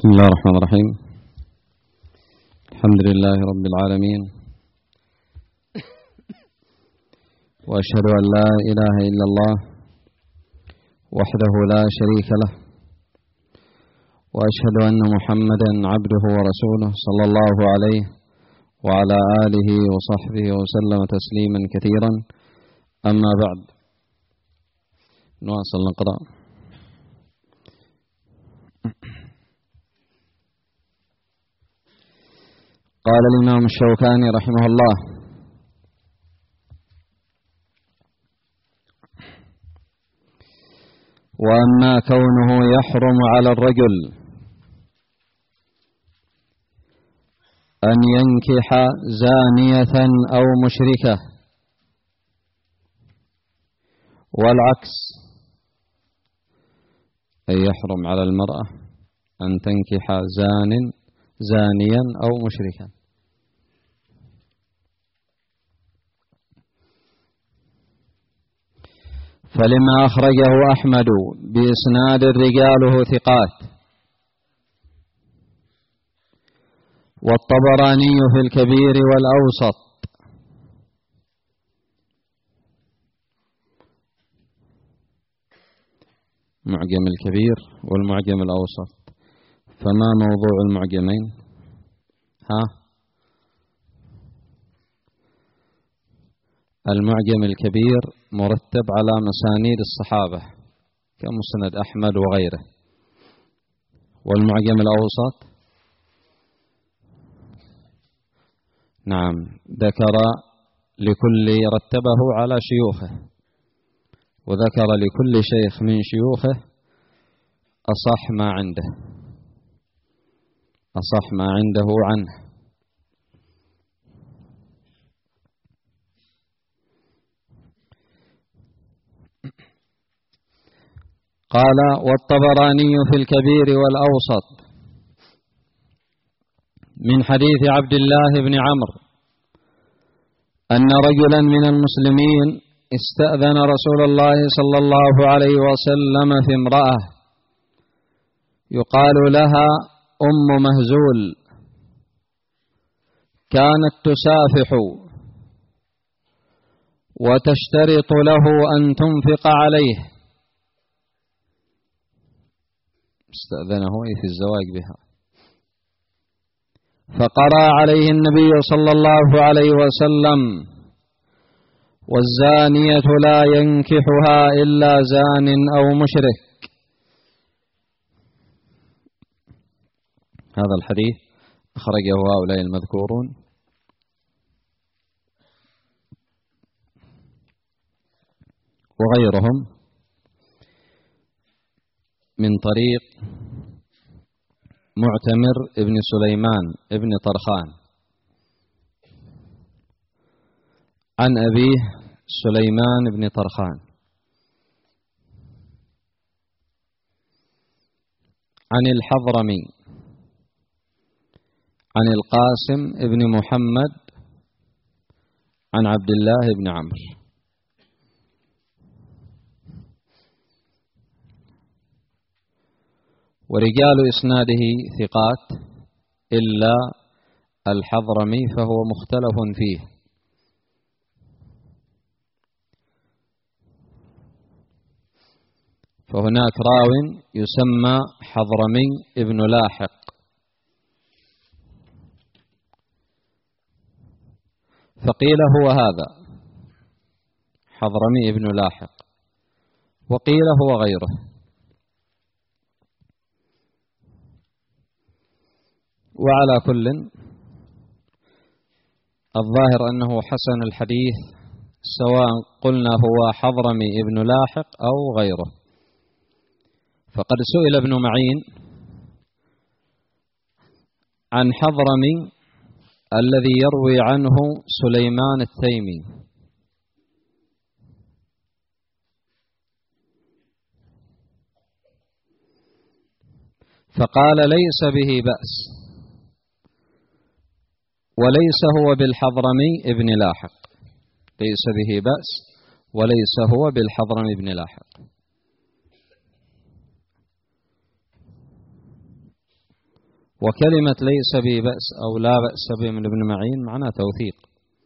بسم الله الرحمن الرحيم. الحمد لله رب العالمين، وأشهد أن لا إله إلا الله وحده لا شريك له، وأشهد أن محمدا عبده ورسوله صلى الله عليه وعلى آله وصحبه وسلم تسليما كثيرا. أما بعد، نواصل نقرأ. قال الإمام الشوكاني رحمه الله: وأما كونه يحرم على الرجل أن ينكح زانية أو مشركة، والعكس، أي يحرم على المرأة أن تنكح زانيا أو مشركا. فلما أخرجه أحمد بإسناد رجاله ثقات، والطبراني في الكبير والأوسط، معجم الكبير والمعجم الأوسط. فما موضوع المعجمين؟ المعجم الكبير مرتب على مسانيد الصحابة كمسند أحمد وغيره، والمعجم الأوسط نعم ذكر لكل، رتبه على شيوخه، وذكر لكل شيخ من شيوخه أصح ما عنده عنه. قال: والطبراني في الكبير والأوسط من حديث عبد الله بن عمرو أن رجلا من المسلمين استأذن رسول الله صلى الله عليه وسلم في امرأة يقال لها أم مهزول، كانت تسافح وتشترط له أن تنفق عليه، استأذنه في الزواج بها. فقرأ عليه النبي صلى الله عليه وسلم: والزانية لا ينكحها إلا زان أو مشرك. هذا الحديث أخرجه هؤلاء المذكورون وغيرهم من طريق معتمر ابن سليمان ابن طرخان عن أبيه سليمان بن طرخان عن الحضرمي عن القاسم ابن محمد عن عبد الله بن عمرو. ورجال إسناده ثقات إلا الحضرمي فهو مختلف فيه. فهناك راو يسمى حضرمي ابن لاحق، فقيل هو هذا حضرمي ابن لاحق، وقيل هو غيره. وعلى كل، الظاهر أنه حسن الحديث سواء قلنا هو حضرمي ابن لاحق أو غيره. فقد سئل ابن معين عن حضرمي الذي يروي عنه سليمان التيمي، فقال: ليس به بأس، وليس هو بالحضرمي ابن لاحق، ليس به بأس وليس هو بالحضرمي ابن لاحق. وكلمة ليس بي بأس أو لا بأس به من ابن معين معناه توثيق.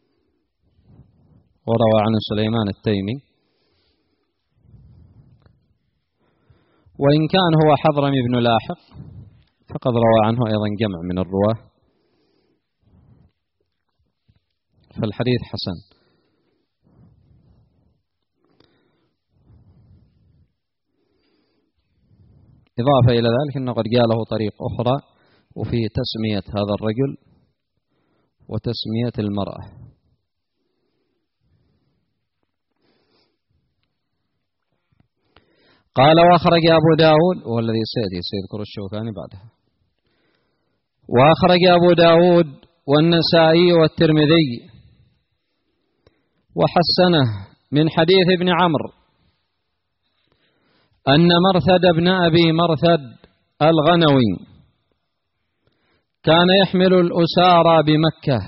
وروى عن سليمان التيمي، وإن كان هو حضرمي بن لاحق فقد روى عنه أيضا جمع من الرواه، فالحديث حسن. إضافة إلى ذلك أنه قد جاء له طريق أخرى وفيه تسمية هذا الرجل وتسمية المرأة. قال وأخرج أبو داود، والذي سيذكر الشوكاني بعدها، وأخرج أبو داود والنسائي والترمذي وحسنه من حديث ابن عمرو أن مرثد بن أبي مرثد الغنوي كان يحمل الأسارى بمكة،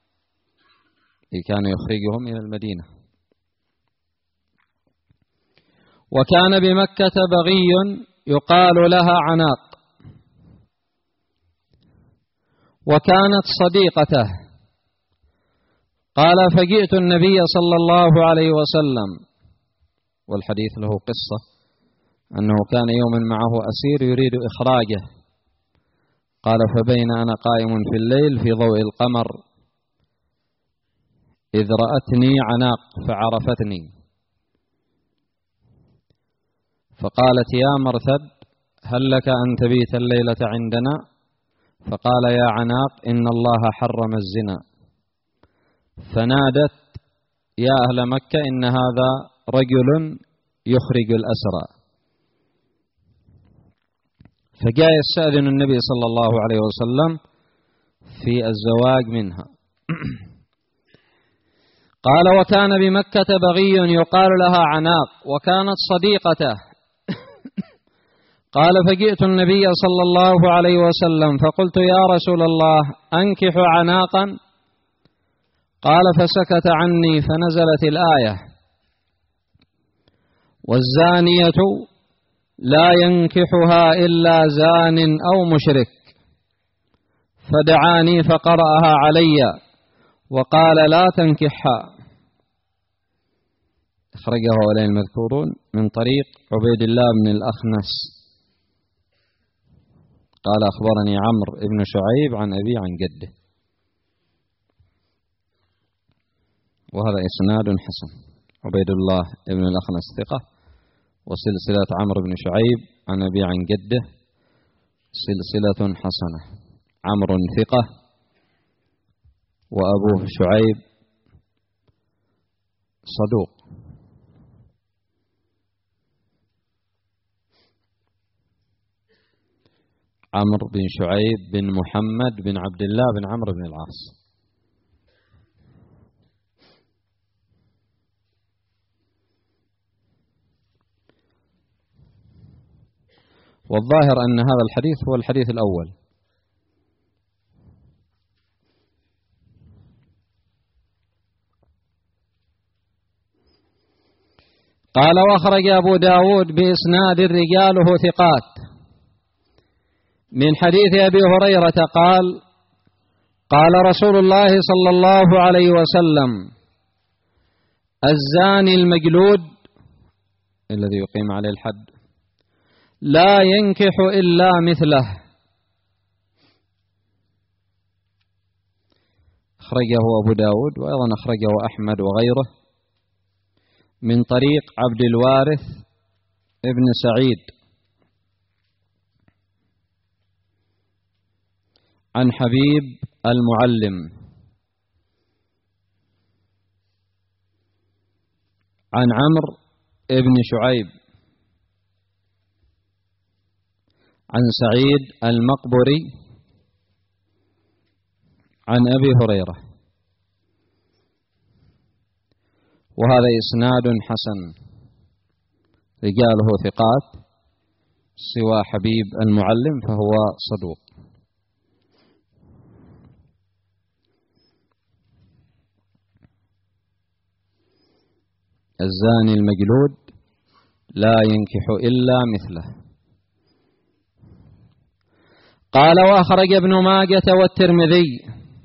كان يخرجهم إلى المدينة، وكان بمكة بغي يقال لها عناق، وكانت صديقته. قال فجئت النبي صلى الله عليه وسلم، والحديث له قصة أنه كان يوما معه أسير يريد إخراجه، قال فبين أنا قائم في الليل في ضوء القمر إذ رأتني عناق فعرفتني، فقالت يا مرثد هل لك أن تبيت الليلة عندنا؟ فقال يا عناق إن الله حرم الزنا. فنادت يا أهل مكة إن هذا رجل يخرج الأسرى. فجاء يستأذن النبي صلى الله عليه وسلم في الزواج منها. قال وكان بمكة بغي يقال لها عناق وكانت صديقته. قال فجئت النبي صلى الله عليه وسلم فقلت يا رسول الله أنكح عناقا؟ قال فسكت عني فنزلت الآية والزانية لا ينكحها إلا زان أو مشرك، فدعاني فقرأها علي وقال لا تنكحها. أخرجه هؤلاء المذكورون من طريق عبيد الله بن الأخنس قال أخبرني عمرو بن شعيب عن أبي عن جده، وهذا إسناد حسن. عبيد الله بن الأخنس ثقة، وسلسلة عمرو بن شعيب عن أبي عن جده سلسلة حسنة. عمرو ثقة وأبوه شعيب صدوق. عمرو بن شعيب بن محمد بن عبد الله بن عمرو بن العاص. والظاهر أن هذا الحديث هو الحديث الأول. قال وأخرج أبو داود بإسناد رجاله ثقات من حديث أبي هريرة قال قال رسول الله صلى الله عليه وسلم الزاني المجلود الذي يقيم عليه الحد لا ينكح إلا مثله. أخرجه أبو داود وأيضا أخرجه أحمد وغيره من طريق عبد الوارث ابن سعيد عن حبيب المعلم عن عمرو ابن شعيب عن سعيد المقبري عن أبي هريرة، وهذا إسناد حسن رجاله ثقات سوى حبيب المعلم فهو صدوق. الزاني المجلود لا ينكح إلا مثله. قال وأخرج ابن ماجة والترمذي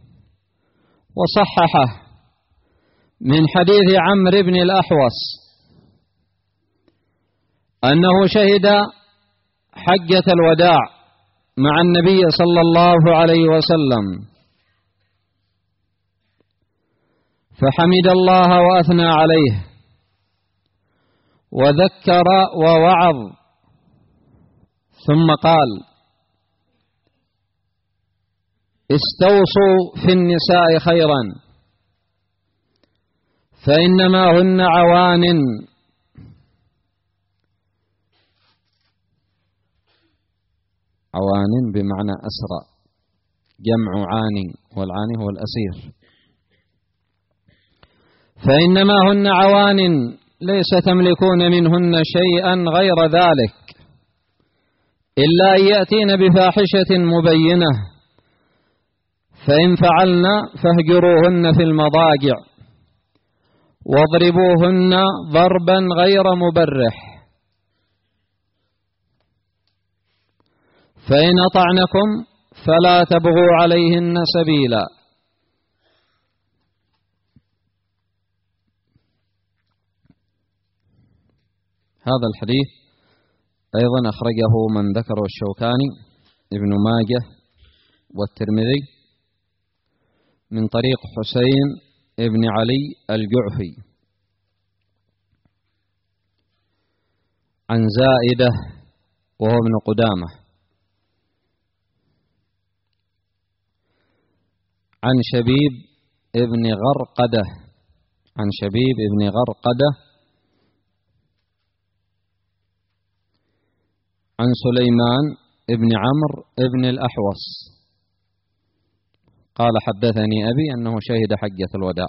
وصححه من حديث عمرو بن الأحوص أنه شهد حجة الوداع مع النبي صلى الله عليه وسلم فحمد الله وأثنى عليه وذكر ووعظ، ثم قال: استوصوا في النساء خيرا فإنما هن عوان بمعنى أسرى، جمع عاني، والعاني هو الأسير. فإنما هن عوان ليس تملكون منهن شيئا غير ذلك إلا أن يأتين بفاحشة مبينة، فإن فعلن فاهجروهن في المضاجع واضربوهن ضربا غير مبرح، فإن أطعنكم فلا تبغوا عليهن سبيلا. هذا الحديث أيضا أخرجه من ذكره الشوكاني، ابن ماجه والترمذي من طريق حسين ابن علي الجعفي عن زائدة وهو ابن قدامة عن شبيب ابن غرقدة عن سليمان ابن عمرو ابن الأحوص قال: حدثني أبي أنه شهد حجة الوداع.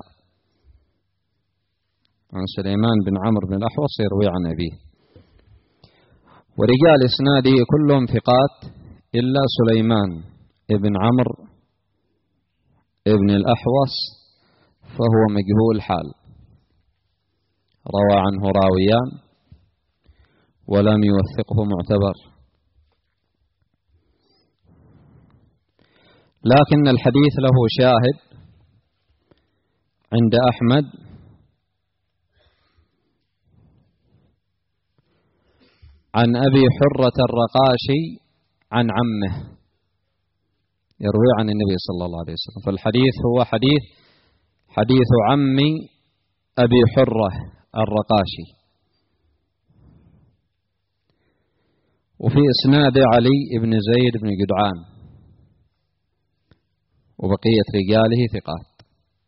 عن سليمان بن عمرو بن الأحوص يروي عن أبيه، ورجال إسناده كلهم ثقات إلا سليمان ابن عمرو ابن الأحوص فهو مجهول حال، روى عنه راويان ولم يوثقه معتبر، لكن الحديث له شاهد عند أحمد عن أبي حرة الرقاشي عن عمه يروي عن النبي صلى الله عليه وسلم، فالحديث هو حديث عم أبي حرة الرقاشي، وفي إسناد علي بن زيد بن جدعان وبقية رجاله ثقات،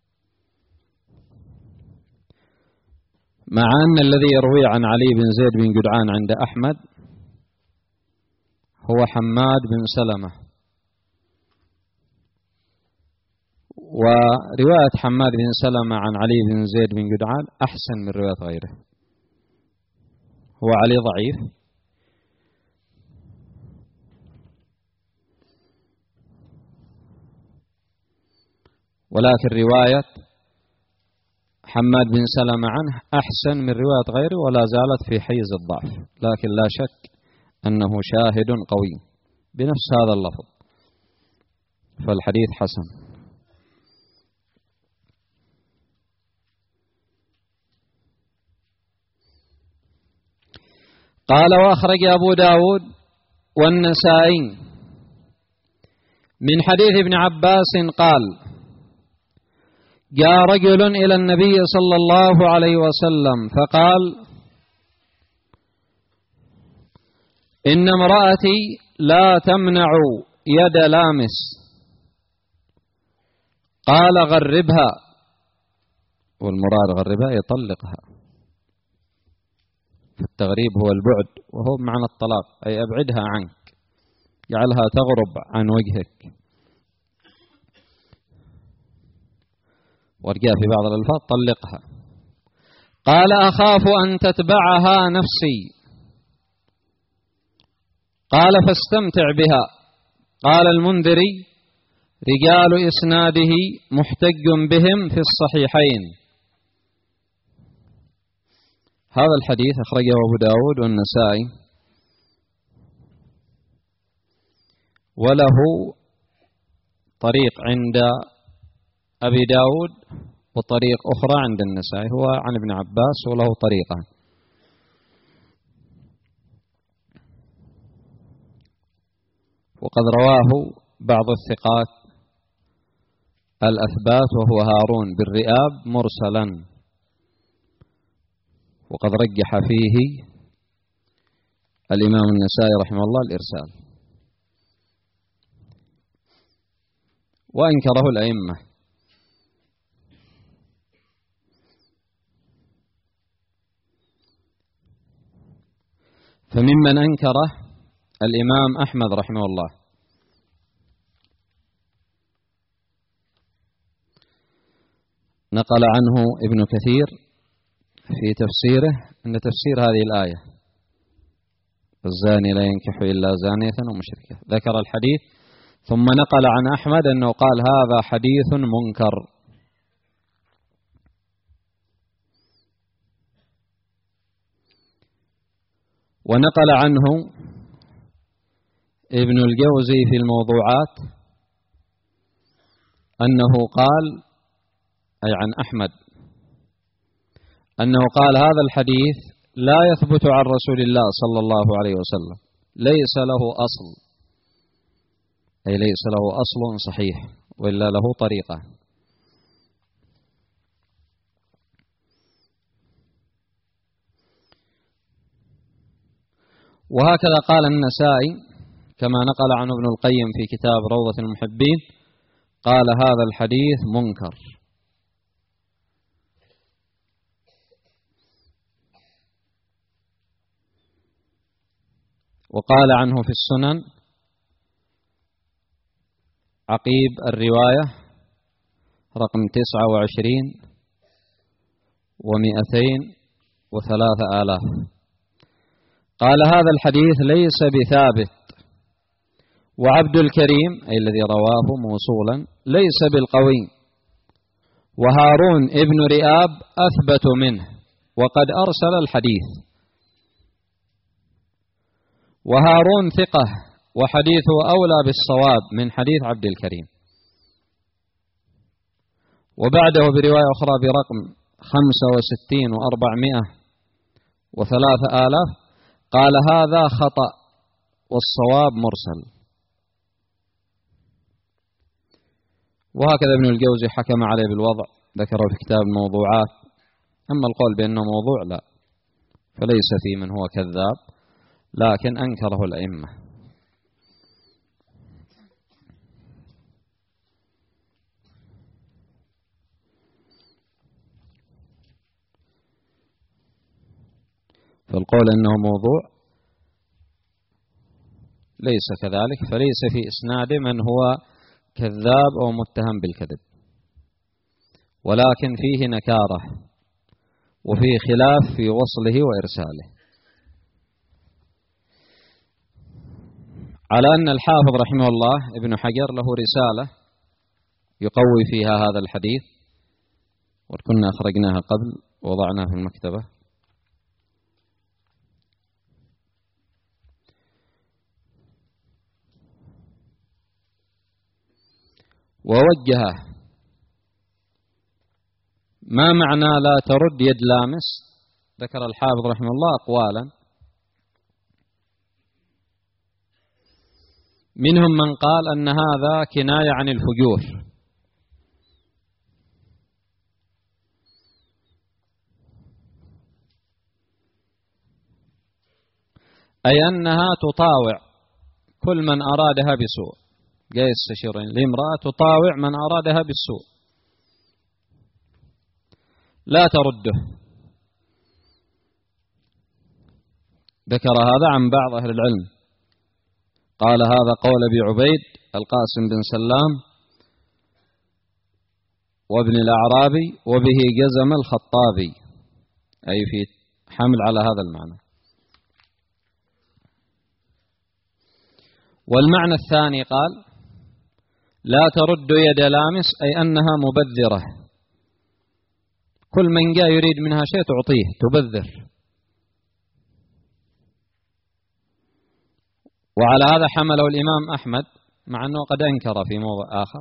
مع أن الذي يروي عن علي بن زيد بن جدعان عند أحمد هو حماد بن سلمة، ورواية حماد بن سلمة عن علي بن زيد بن جدعان أحسن من رواية غيره. هو علي ضعيف، ولكن رواية حماد بن سلمة عنه أحسن من رواية غيره ولا زالت في حيز الضعف، لكن لا شك أنه شاهد قوي بنفس هذا اللفظ، فالحديث حسن. قال: وأخرج أبو داود والنسائي من حديث ابن عباس قال: جاء رجل إلى النبي صلى الله عليه وسلم فقال: إن امرأتي لا تمنع يد لامس. قال: غربها، والمراد غربها يطلقها، فالتغريب هو البعد وهو بمعنى الطلاق، أي أبعدها عنك، جعلها تغرب عن وجهك. ورجاء في بعض الألفاظ: طلقها. قال: أخاف أن تتبعها نفسي. قال: فاستمتع بها. قال المنذري: رجال إسناده محتج بهم في الصحيحين. هذا الحديث أخرجه أبو داود والنسائي وله طريق عند أبي داود وطريق أخرى عند النسائي، هو عن ابن عباس وله طريقة. وقد رواه بعض الثقات الأثبات وهو هارون بن رئاب مرسلا، وقد رجح فيه الإمام النسائي رحمه الله الإرسال، وأنكره الأئمة. فممن أنكره الإمام أحمد رحمه الله، نقل عنه ابن كثير في تفسيره أن تفسير هذه الآية الزاني لا ينكح إلا زانية ومشركة، ذكر الحديث ثم نقل عن أحمد أنه قال هذا حديث منكر. ونقل عنه ابن الجوزي في الموضوعات أنه قال، أي عن أحمد، أنه قال هذا الحديث لا يثبت عن رسول الله صلى الله عليه وسلم، ليس له أصل، أي ليس له أصل صحيح وإلا له طريقة. وهكذا قال النسائي كما نقل عنه ابن القيم في كتاب روضة المحبين، قال هذا الحديث منكر. وقال عنه في السنن عقيب الرواية رقم 29,203,000، قال هذا الحديث ليس بثابت، وعبد الكريم أي الذي رواه موصولا ليس بالقوي، وهارون ابن رئاب أثبت منه وقد أرسل الحديث، وهارون ثقة وحديثه أولى بالصواب من حديث عبد الكريم. وبعده برواية أخرى برقم 65,403,000 قال هذا خطأ والصواب مرسل. وهكذا ابن الجوزي حكم عليه بالوضع، ذكره في كتاب الموضوعات. أما القول بأنه موضوع لا، فليس في من هو كذاب، لكن أنكره الأئمة. فالقول أنه موضوع ليس كذلك، فليس في إسناده من هو كذاب أو متهم بالكذب، ولكن فيه نكارة وفيه خلاف في وصله وإرساله، على أن الحافظ رحمه الله ابن حجر له رسالة يقوي فيها هذا الحديث، وكنا أخرجناها قبل ووضعناها في المكتبة، ووجه ما معنى لا ترد يد لامس. ذكر الحافظ رحمه الله أقوالا، منهم من قال أن هذا كناية عن الفجور، أي أنها تطاوع كل من أرادها بسوء، جاي يستشيرين لامرأة تطاوع من أرادها بالسوء لا ترده. ذكر هذا عن بعض أهل العلم، قال هذا قول أبي عبيد القاسم بن سلام وابن الأعرابي، وبه جزم الخطابي، أي في حمل على هذا المعنى. والمعنى الثاني قال لا ترد يد لامس، أي أنها مبذرة، كل من جاء يريد منها شيء تعطيه، تبذر. وعلى هذا حمله الإمام أحمد مع أنه قد أنكر في موضع آخر.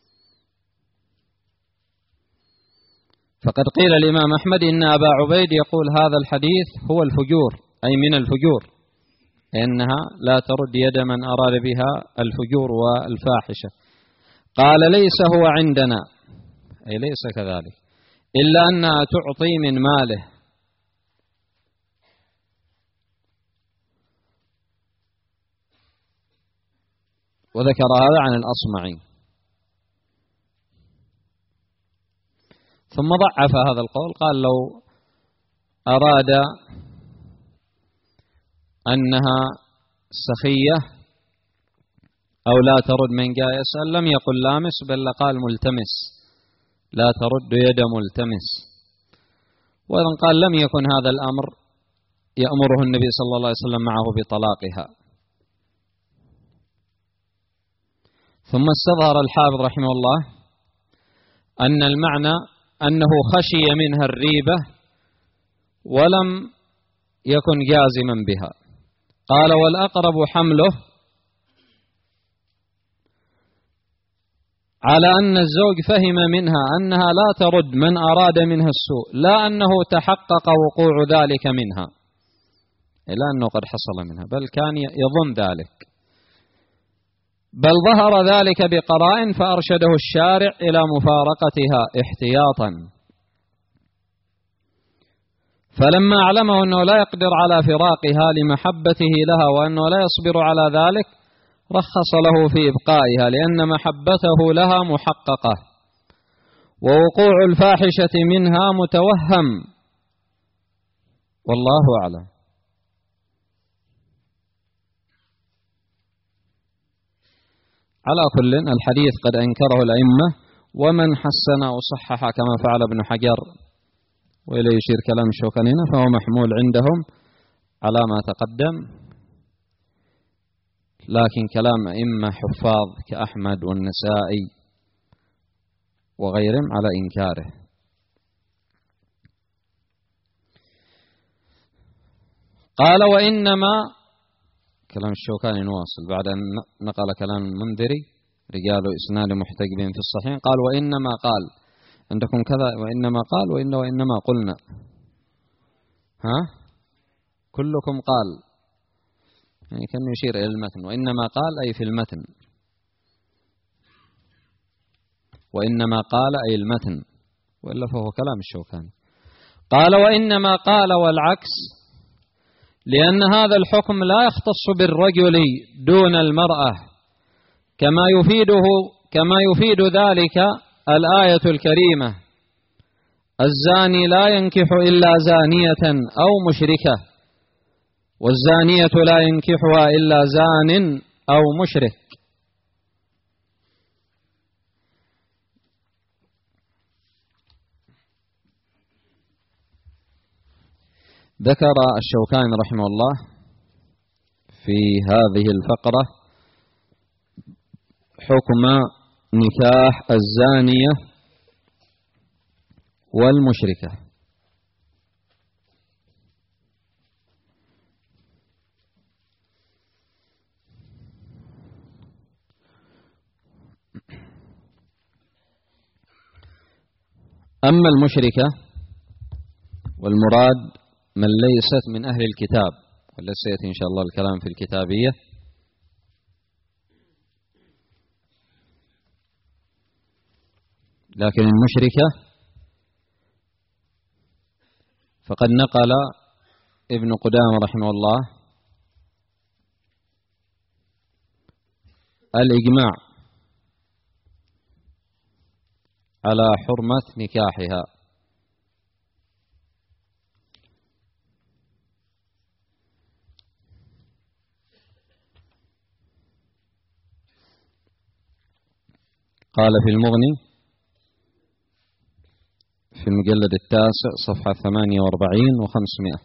فقد قيل الإمام أحمد إن أبا عبيد يقول هذا الحديث هو الفجور، أي من الفجور، إنها لا ترد يد من أراد بها الفجور والفاحشة. قال ليس هو عندنا، أي ليس كذلك، إلا أنها تعطي من ماله. وذكر هذا عن الأصمعي. ثم ضعف هذا القول، قال لو أراد أنها سخية أو لا ترد من جاء يسأل لم يقل لامس، بل قال ملتمس، لا ترد يد ملتمس. وأيضا قال لم يكن هذا الأمر يأمره النبي صلى الله عليه وسلم معه بطلاقها. ثم استظهر الحافظ رحمه الله أن المعنى أنه خشي منها الريبة ولم يكن جازما بها. قال والأقرب حمله على أن الزوج فهم منها أنها لا ترد من أراد منها السوء، لا أنه تحقق وقوع ذلك منها، لا أنه قد حصل منها، بل كان يظن ذلك، بل ظهر ذلك بقرائن فأرشده الشارع إلى مفارقتها احتياطا. فلما أعلمه أنه لا يقدر على فراقها لمحبته لها وأنه لا يصبر على ذلك، رخص له في إبقائها، لأن محبته لها محققة ووقوع الفاحشة منها متوهم، والله أعلم. على كل الحديث قد أنكره الأئمة، ومن حسن أو صحح كما فعل ابن حجر وإليه يشير كلام الشوكاني فهو محمول عندهم على ما تقدم، لكن كلام أئمة حفاظ كأحمد والنسائي وغيرهم على إنكاره. قال وإنما، كلام الشوكاني نواصل بعد أن نقل كلام المنذري رجال إسناد محتجبين في الصحيح. قال وإنما قال، عندكم كذا وإنما قال وإنما قلنا، كلكم قال، يعني كان يشير إلى المتن، وإنما قال أي في المتن، وإنما قال أي المتن، وإلا فهو كلام الشوكاني. قال وإنما قال والعكس، لأن هذا الحكم لا يختص بالرجل دون المرأة، كما يفيد ذلك الآية الكريمة الزاني لا ينكح إلا زانية أو مشركة، والزانية لا ينكحها إلا زان أو مشرك. ذكر الشوكاني رحمه الله في هذه الفقرة حكم نكاح الزانية والمشركة. أما المشركة والمراد من ليست من أهل الكتاب، ولسيأتي إن شاء الله الكلام في الكتابية، لكن المشركة فقد نقل ابن قدامة رحمه الله الإجماع على حرمة نكاحها، قال في المغني في المجلد 9 صفحة 48 و500،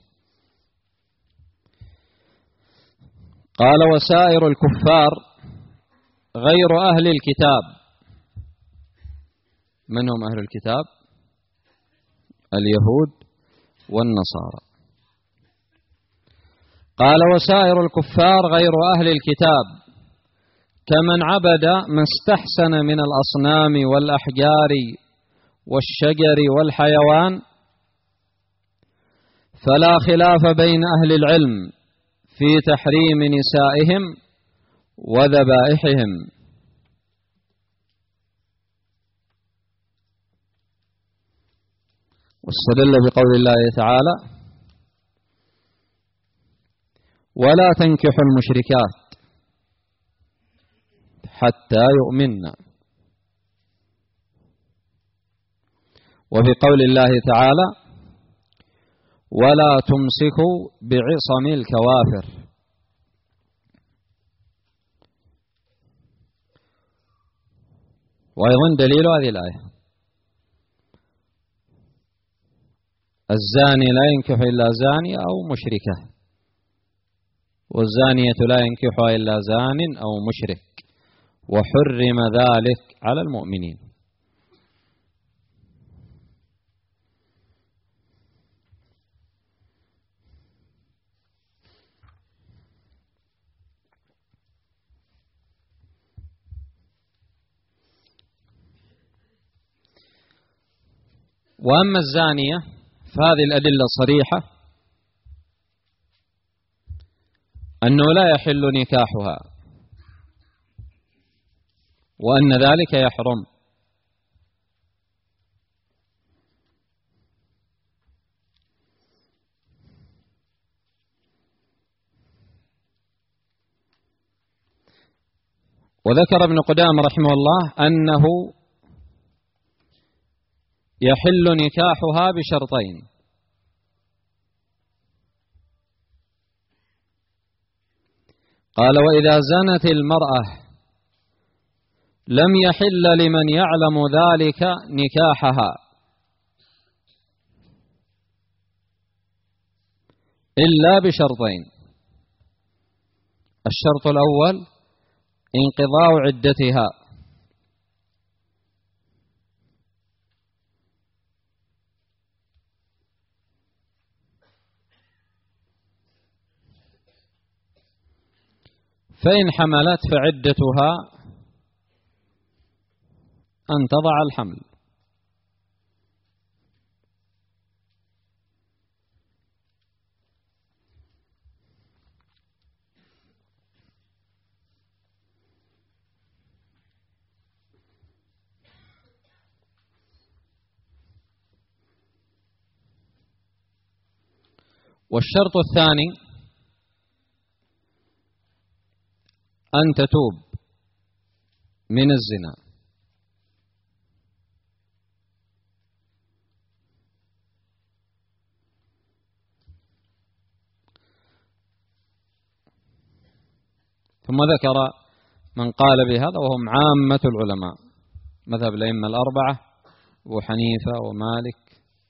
قال وسائر الكفار غير أهل الكتاب. من هم أهل الكتاب؟ اليهود والنصارى. قال وسائر الكفار غير أهل الكتاب كمن عبد ما استحسن من الأصنام والأحجار والشجر والحيوان، فلا خلاف بين أهل العلم في تحريم نسائهم وذبائحهم. واستدل بقول الله تعالى: ولا تنكحوا المشركات حتى يؤمنن، وفي قول الله تعالى: ولا تمسكوا بعصم الكوافر. وأيضا دليل هذه الآية: الزاني لا ينكح إلا زانية أو مشركة، والزانية لا ينكحها إلا زان أو مشرك، وحرم ذلك على المؤمنين. وأما الزانية فهذه الأدلة صريحة أنه لا يحل نكاحها، وأن ذلك يحرم. وذكر ابن قدامة رحمه الله أنه يحل نكاحها بشرطين: قال: وإذا زنت المرأة لم يحل لمن يعلم ذلك نكاحها إلا بشرطين: الشرط الأول انقضاء عدتها، فإن حملت فعدتها أن تضع الحمل. والشرط الثاني أن تتوب من الزنا. ثم ذكر من قال بهذا وهم عامة العلماء، مذهب الأئمة الأربعة: أبو حنيفة ومالك.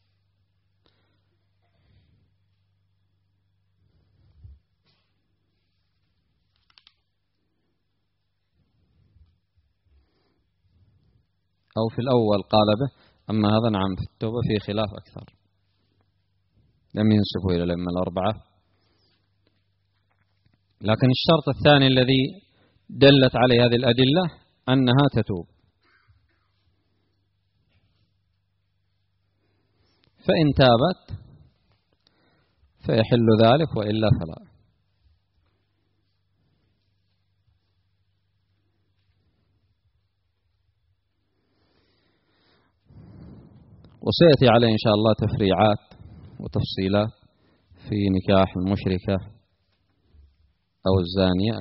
أو في الأول قال به، أما هذا نعم في التوبة في خلاف أكثر، لم ينسبوا إلى الأئمة الأربعة. لكن الشرط الثاني الذي دلت عليه هذه الأدلة أنها تتوب، فإن تابت فيحل ذلك، وإلا فلا. وسيأتي عليه إن شاء الله تفريعات وتفصيلات في نكاح المشركة أو الزانية